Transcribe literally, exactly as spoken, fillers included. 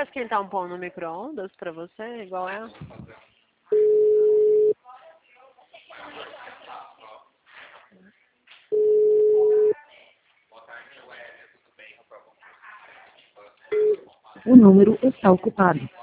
pra esquentar um pão no micro-ondas pra você, igual é? O número está ocupado.